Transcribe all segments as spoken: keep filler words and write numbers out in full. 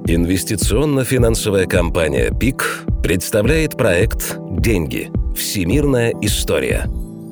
Инвестиционно-финансовая компания «Пик» представляет проект «Деньги. Всемирная история».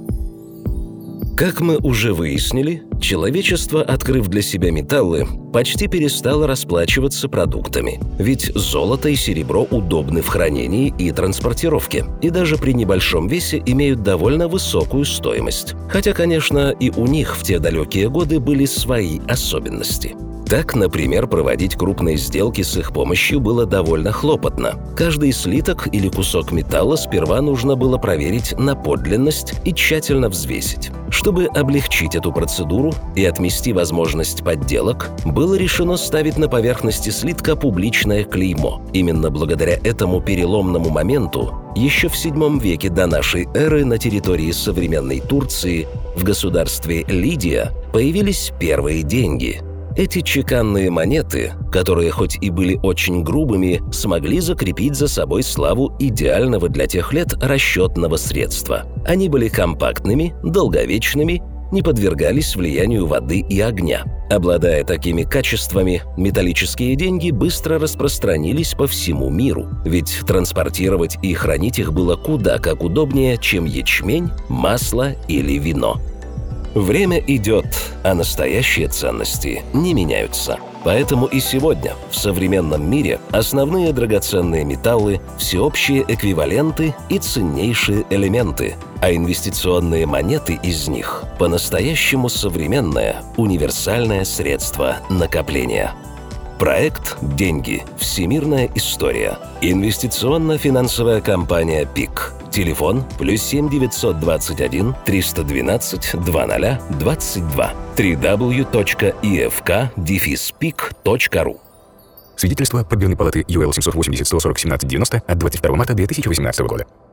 Как мы уже выяснили, человечество, открыв для себя металлы, почти перестало расплачиваться продуктами. Ведь золото и серебро удобны в хранении и транспортировке, и даже при небольшом весе имеют довольно высокую стоимость. Хотя, конечно, и у них в те далекие годы были свои особенности. Так, например, проводить крупные сделки с их помощью было довольно хлопотно. Каждый слиток или кусок металла сперва нужно было проверить на подлинность и тщательно взвесить. Чтобы облегчить эту процедуру и отмести возможность подделок, было решено ставить на поверхности слитка публичное клеймо. Именно благодаря этому переломному моменту еще в седьмом веке до нашей эры на территории современной Турции в государстве Лидия появились первые деньги. Эти чеканные монеты, которые хоть и были очень грубыми, смогли закрепить за собой славу идеального для тех лет расчетного средства. Они были компактными, долговечными, не подвергались влиянию воды и огня. Обладая такими качествами, металлические деньги быстро распространились по всему миру, ведь транспортировать и хранить их было куда как удобнее, чем ячмень, масло или вино. Время идет, а настоящие ценности не меняются. Поэтому и сегодня в современном мире основные драгоценные металлы – всеобщие эквиваленты и ценнейшие элементы, а инвестиционные монеты из них – по-настоящему современное, универсальное средство накопления. Проект «Деньги. Всемирная история». Инвестиционно-финансовая компания «Пик». Телефон плюс семь девятьсот двадцать один триста двенадцать двадцать двадцать два дабл ю дабл ю дабл ю точка и эф ка дефис пик точка ру. Свидетельство Подборной палаты ю эл семьсот восемьдесят сто сорок семнадцать девяносто от двадцать второго марта две тысячи восемнадцатого года.